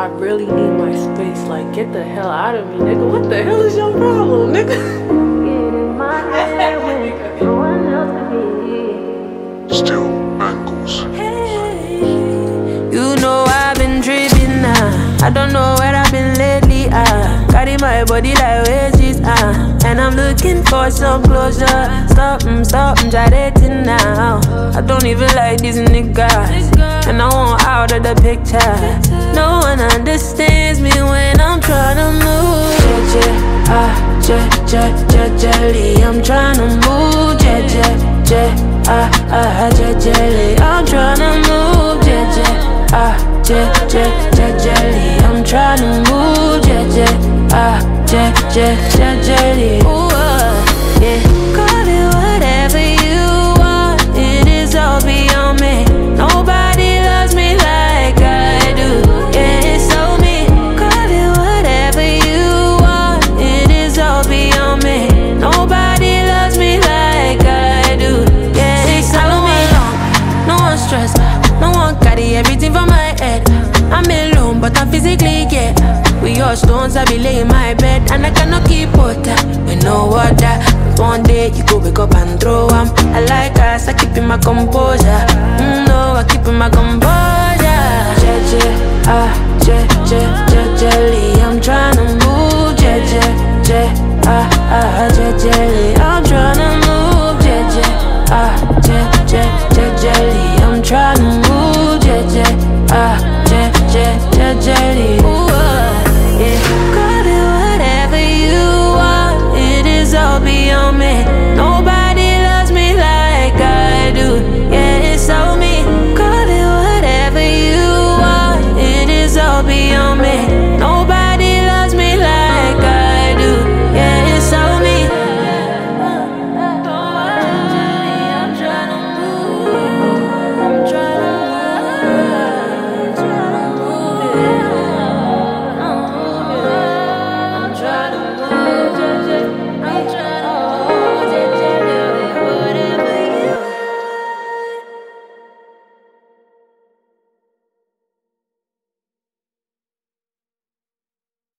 really need my space. Like, get the hell out of me, nigga. What the hell is your problem, nigga? Get in my head when no one else can be. Still Bangles. You know I've been tripping now. I don't know where I've been lately. Carry my body like wedges. And I'm looking for some closure. Stop, gyrating now. I don't even like these niggas, and I want out of the picture. No one understands me when I'm tryna move. Jelly, I'm tryna move. Jelly, I'm tryna move. Jelly, I'm tryna move. Jelly, ooh, yeah. Call it whatever you want, it is all beyond me. Nobody loves me like I do, yeah, it's so me. Call it whatever you want, it is all beyond me. Nobody loves me like I do, yeah, it's so me. No one stress, no one carry everything from my head. I'm alone, but I'm physically, yeah. We all stones, I be laying my bed, and I cannot keep water with no water. One day you go wake up and throw 'em. I like us, I keep in my composure. No, I keep in my composure. Jelly, I'm tryna move. Jelly, I'm tryna move. Jelly, I'm tryna move.